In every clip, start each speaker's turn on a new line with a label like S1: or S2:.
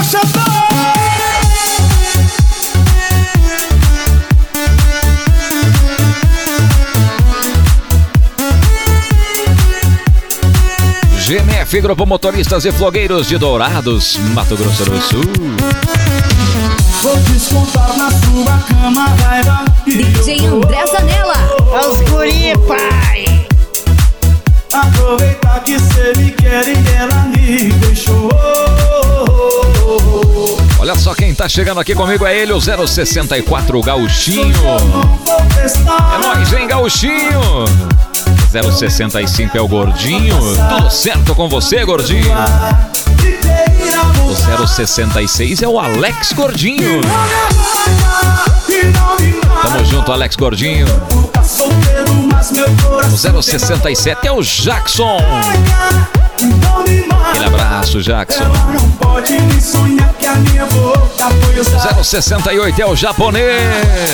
S1: GMF Grupo Motoristas e Flogueiros de Dourados, Mato Grosso do Sul.
S2: Vou descontar na sua cama, raiva.
S3: DJ André Zanella.
S4: Os guri, pai.
S2: Aproveitar que cê me quer e ela me deixou.
S1: Olha só quem tá chegando aqui comigo, é ele, o 064 Gauchinho. É nóis, hein, Gauchinho? 065 é o Gordinho. Tudo certo com você, Gordinho? O 066 é o Alex Gordinho. Tamo junto, Alex Gordinho. O 067 é o Jackson. Aquele abraço, Jackson. O 068 é o Japonês.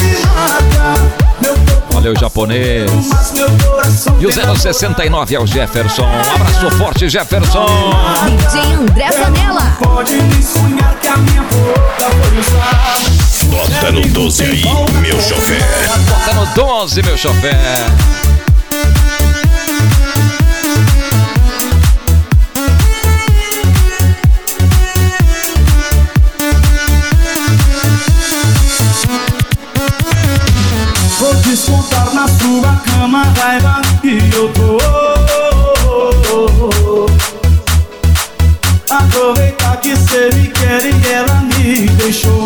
S1: Valeu, Japonês. E o 069 é o Jefferson. Um abraço forte, Jefferson.
S3: DJ André Zanella.
S5: Bota no 12 aí, meu chofé.
S1: Bota no 12, meu chofé.
S2: Vou descontar na sua cama, raiva. E eu tô. Aproveitar que cê me quer e ela me deixou.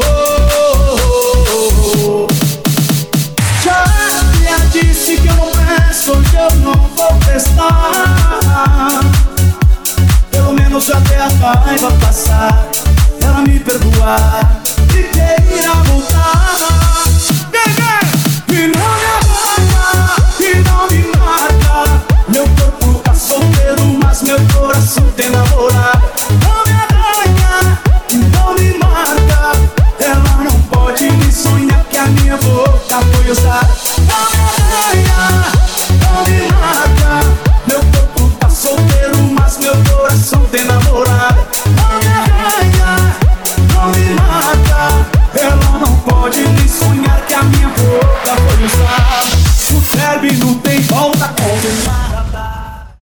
S2: Já disse que eu não peço, que eu não vou prestar. Pelo menos até a raiva passar, ela me perdoar e queira voltar. E não me apaga, e não me marca. Meu corpo tá solteiro, mas meu coração tem namorado. Não me apaga, e não me marca. Ela não pode me sonhar que a minha boca foi usada.